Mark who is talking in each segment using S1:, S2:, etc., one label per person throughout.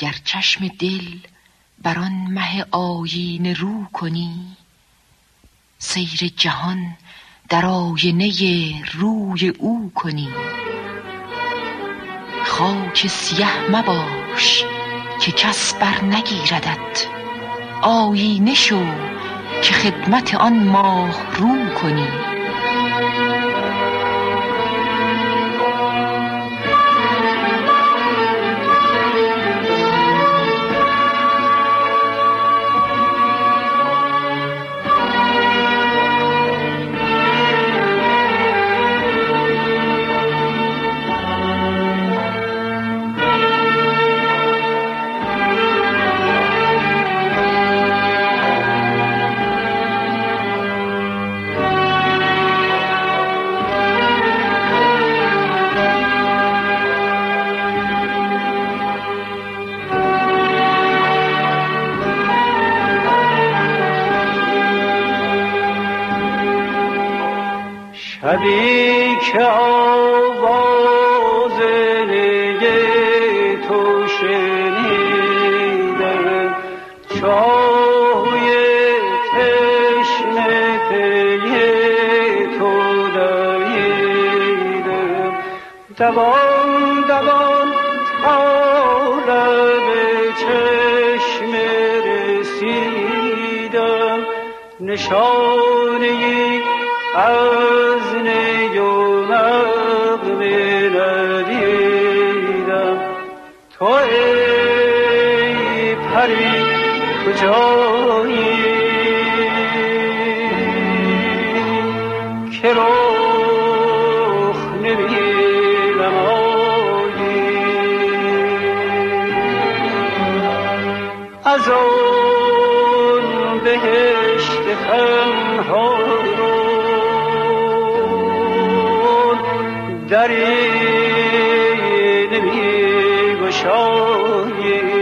S1: گر چشم دل بر آن مه آیینه رو کنی، سیر جهان در آینه روی او کنی. خاک سیه مباش که کس بر نگیردت، آیینه شو که خدمت آن ماه رو کنی.
S2: شبی که آواز نی تو شنیدم، چای تشنه پی تو دویدم، دوان دوان تا لب چشم رسیدم، نشانه از نی و نغمه ندیدم. تو ای پری کجایی که رخ نمایی؟ از آن بهشت خمها دری نمی گشایی.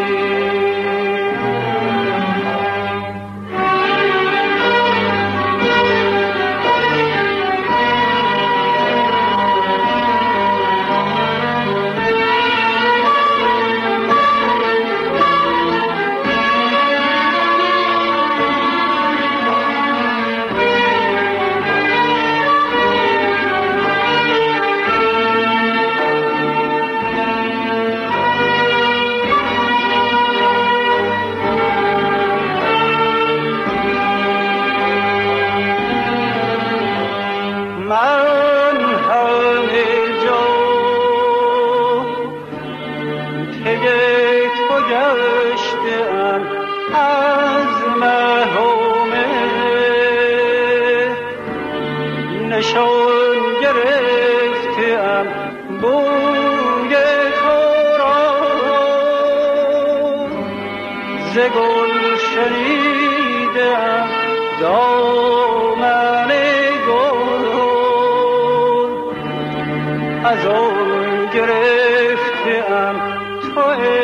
S2: نشان گرفتم بوی تو را، ز گل شنیدم دامن گل، از آن گرفتم تو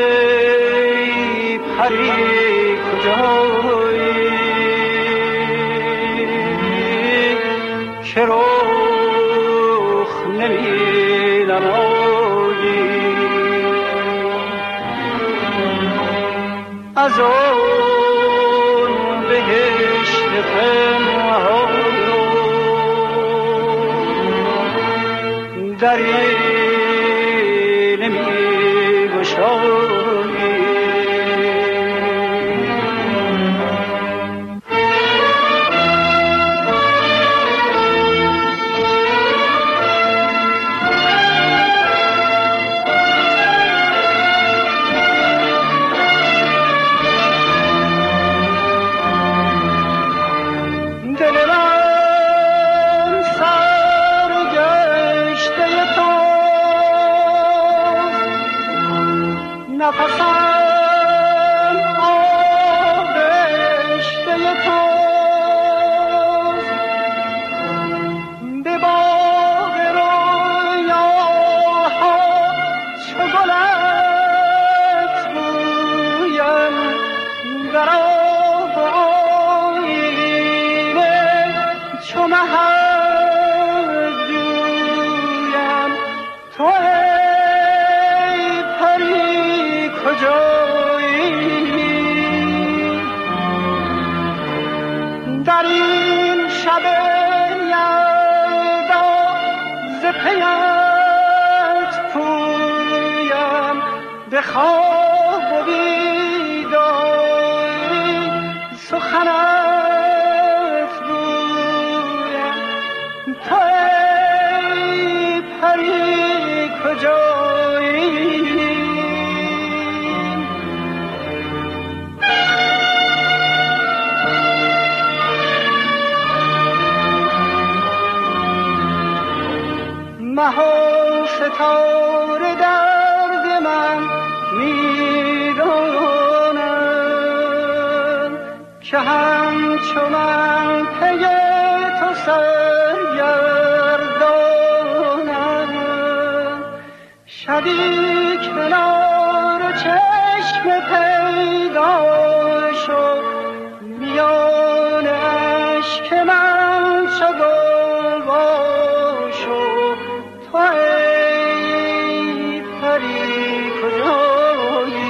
S2: ای پری کجایی که رخ نمی نمایی؟ از آن بهشت پنهان دری نمی گشایی. نفسم آغشته توست، به باغ رویاها چو گلت بویم، در آب آیینه چو مهت جویم. تو ای پری کجا به خواب و بیداری سخنت گویم تو ای پری کجایی مها ستاره درد من میدانم که همچو من پی تو سرگردانم شبی کنار چشم پیدا شد میان اشک من چو گل وا شد تو ای پری کجایی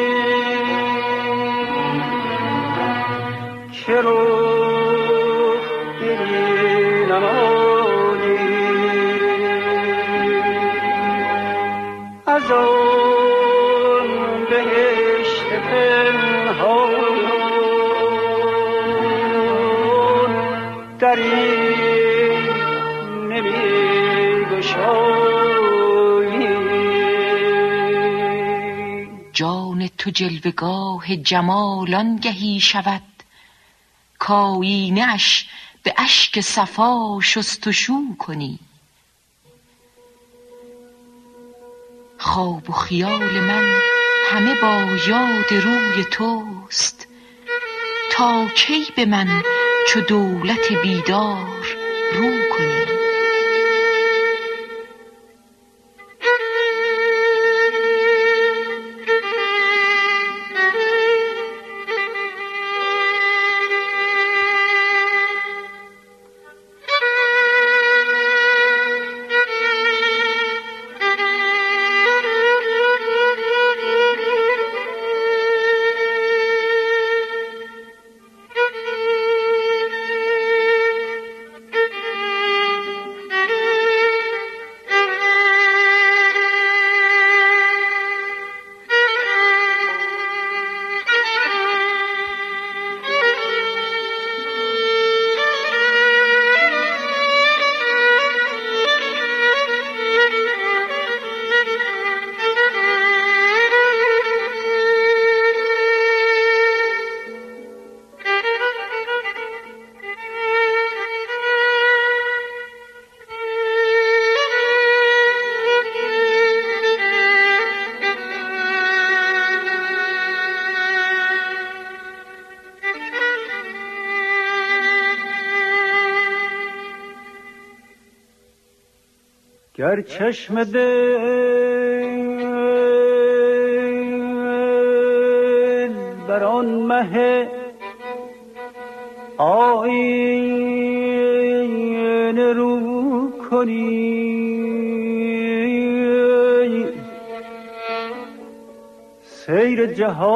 S2: که رخ ببینم از آن بهشت پنهان دری نمی‌گشایی
S1: جان تو جلوگاه جمال آنگهی شود کآیینه اش به اشک صفا شستشو کنی خواب و خیال من همه با یاد روی توست تا کی به من چو دولت بیدار رو کنی
S2: گر چشم دل بر آن مه آیینه رو کنی سیر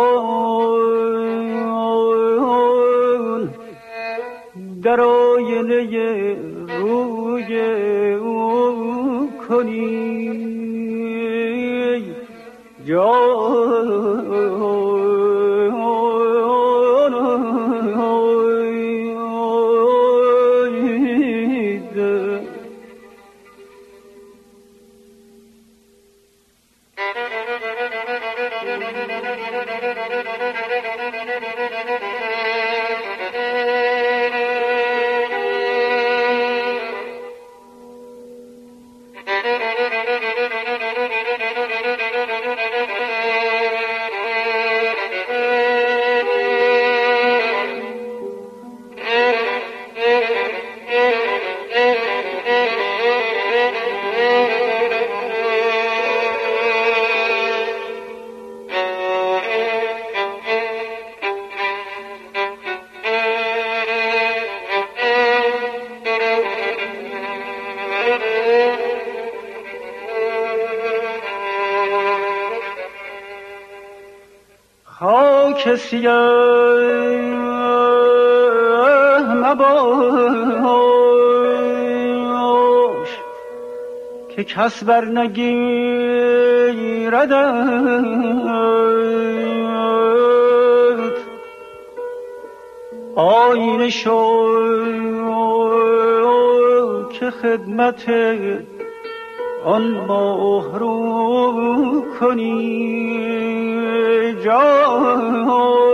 S2: جهان در آینه روی او کنی خاک سیاه مباش که کس بر نگیردم آینه شو که خدمت آن ماه رو کنی جان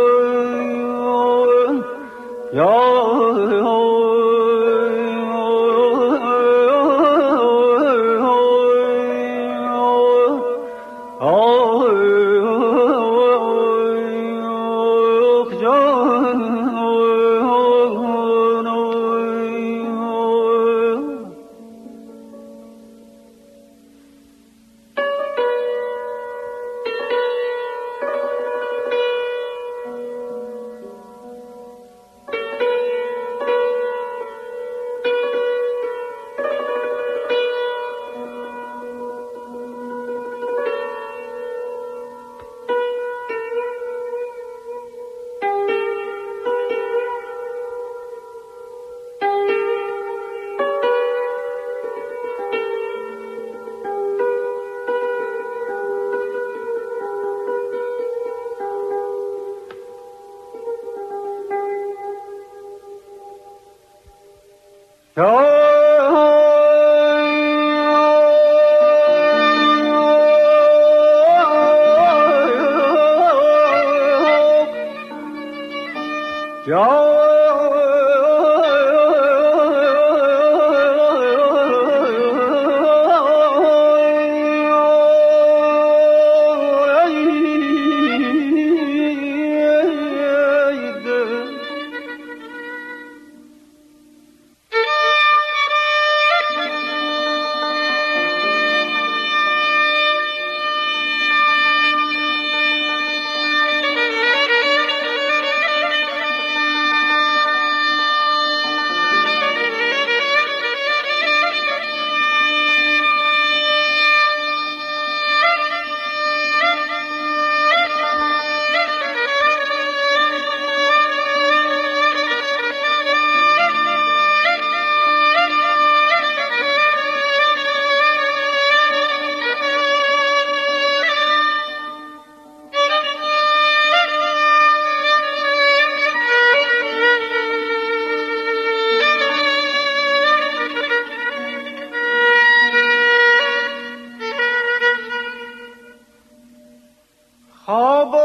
S2: خواب و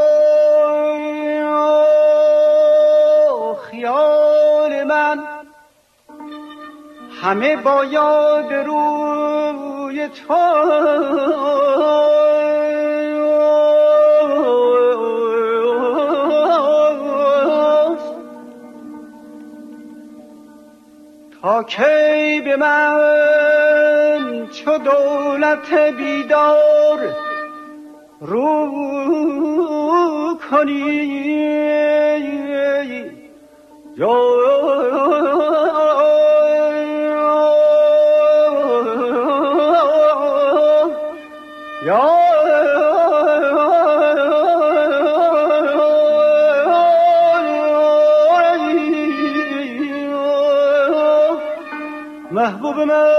S2: خیال من همه با یاد روی تو تا کی به من چو دولت بیدار رو کنی محبوب من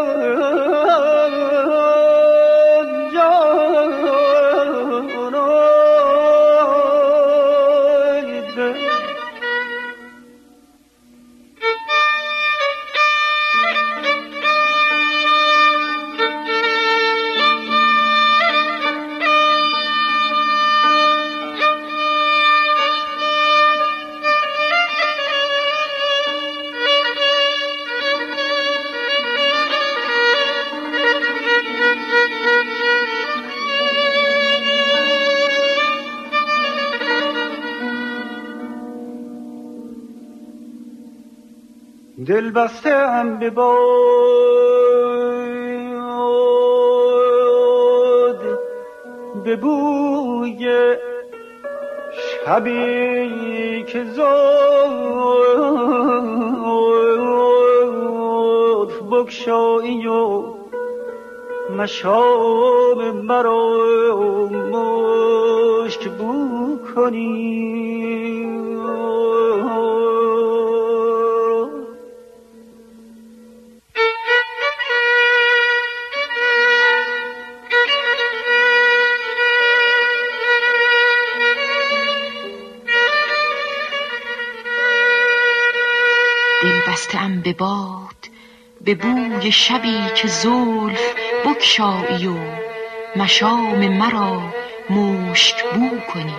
S2: دل بسته‌ام به باد به بوی شبی که زلف بگشایی و مشام مرا مشک بو کنی
S1: ام به باد، به بوی شبی که زلف بگشایی و مشام مرا مشک بو کنی.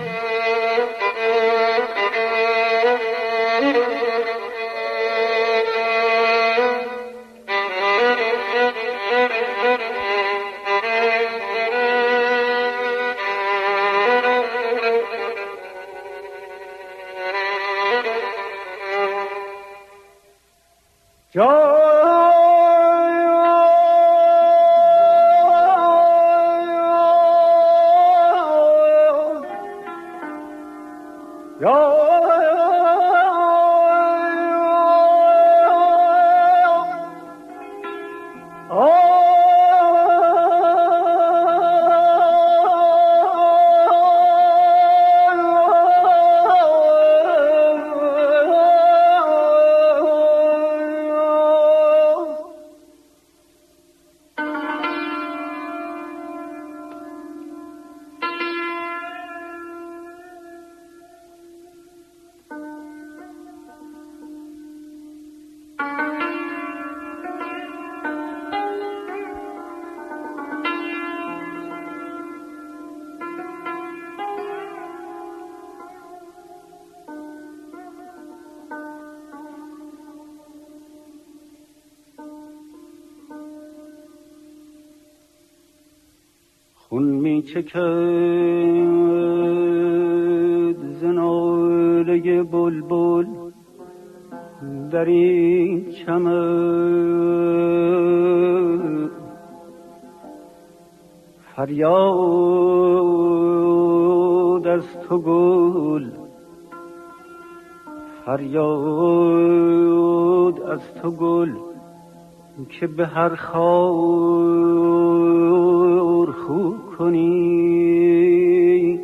S2: خون می چکد ز ناله بلبل در این چمن، فریاد از تو گل، فریاد از تو گل که به هر خار خو کنی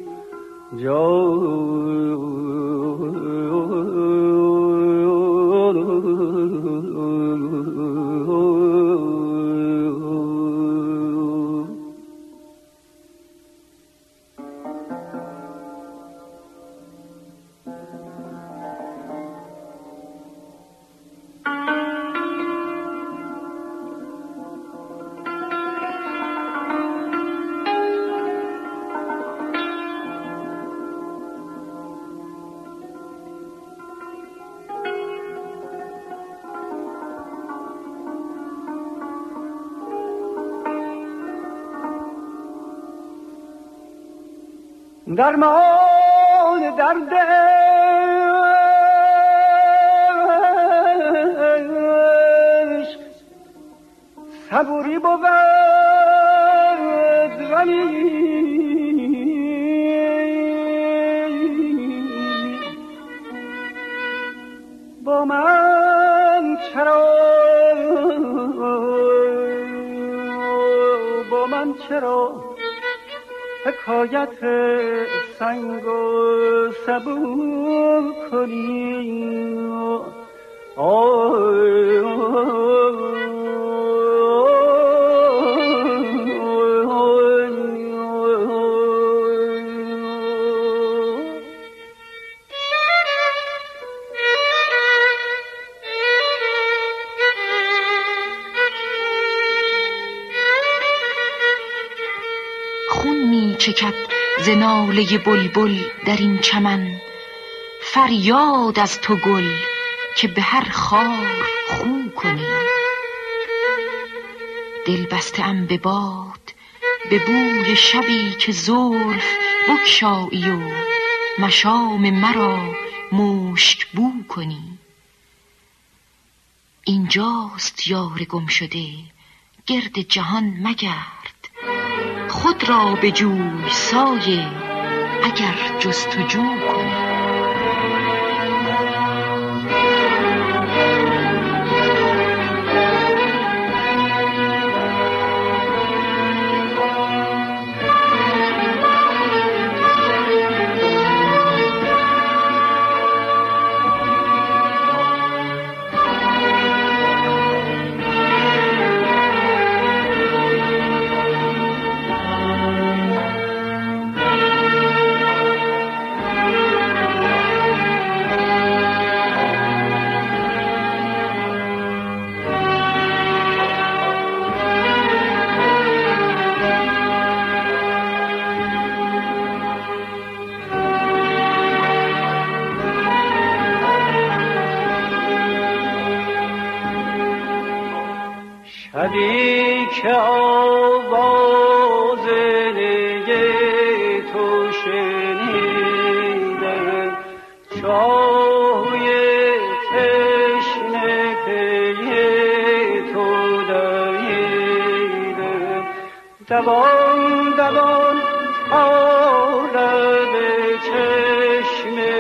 S2: درمان دردش صبوری بود غمی، با من چرا حکایت سنگ و سبو کنی؟
S1: چکد ز ناله بلبل در این چمن، فریاد از تو گل که به هر خار خو کنی. دل بسته ام به باد، به بوی شبی که زلف بگشایی و مشام مرا مشک بو کنی. اینجاست یار گم شده، گرد جهان مگرد، خود را بجوی سایه اگر جستجو کنی.
S2: که آواز نی تو شنیدم، چاهوی تشنه پی تو دویدم. دوان دوان تا لب چشمه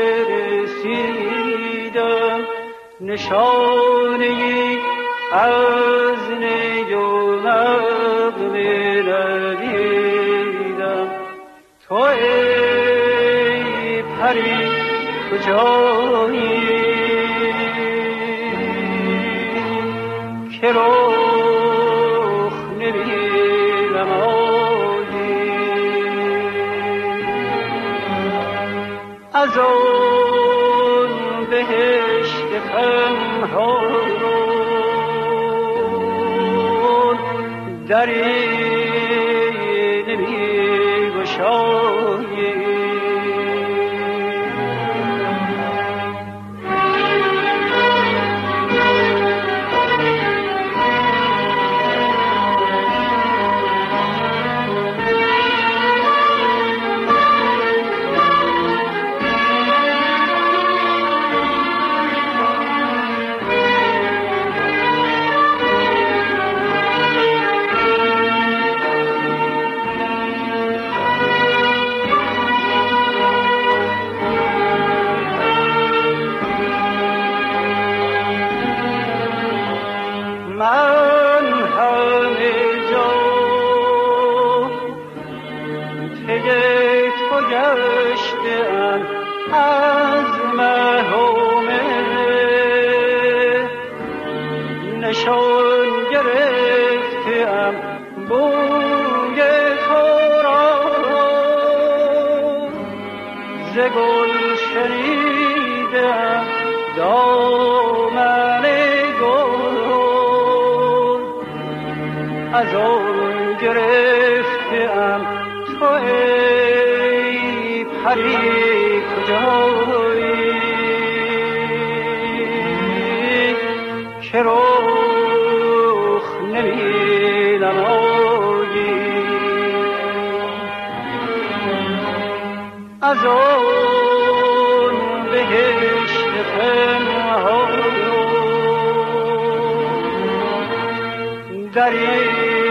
S2: رسیدم، نشانه‌ای از نی و نغمه ندیدم. تو ای پری کجایی که رخ نمی‌نمایی؟ از آن بهشت پنهان دری نمی‌گشایی. من همه جا پی تو گشتم، از مه و مه نشان گرفتم بوی تو را، ز گل شنیدم دامن از آن گرفتم. تو ای پری کجایی که رخ نمی‌نمایی؟ از آن بهشت پنهان دری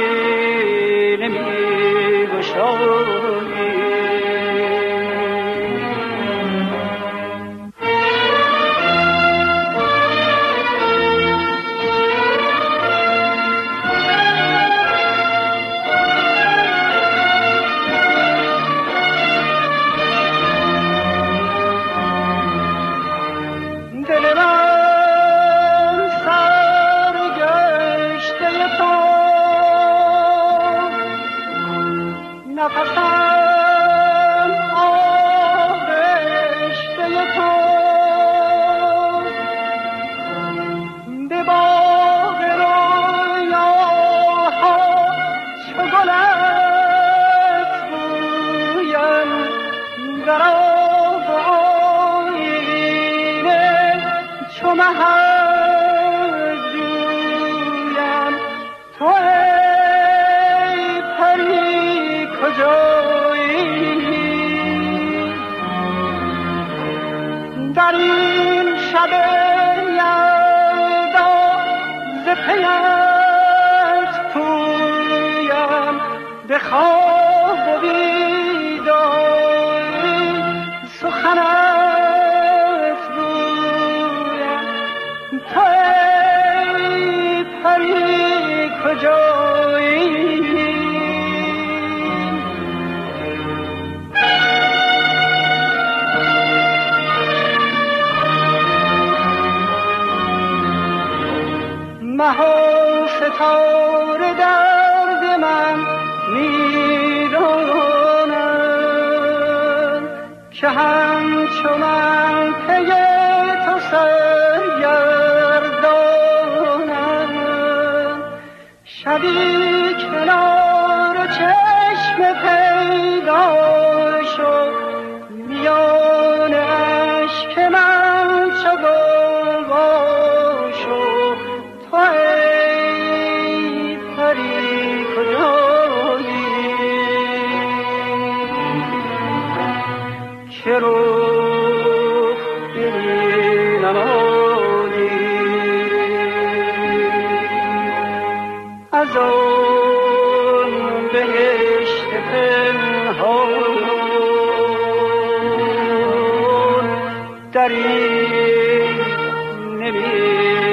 S2: نمی‌گشایی. دل من سرگشته تو، نفسم آغشته تو، به باغ رویاها چو گلت بویم، در آب آیینه چو مهت جویم. تو ای پری کجایی در این شب یلدا، ز پیت پویم، به خواب و بیداری سخنت گویم. تو ای پری کجایی مها ستاره درد من میدانند که همچو من پی تو سرگردانند. شبی کنار چشم پیدا شد، میان اشک من چو گلوا شد. تو ای پری رخ نمایی از آن بهشت پنهان دری نمی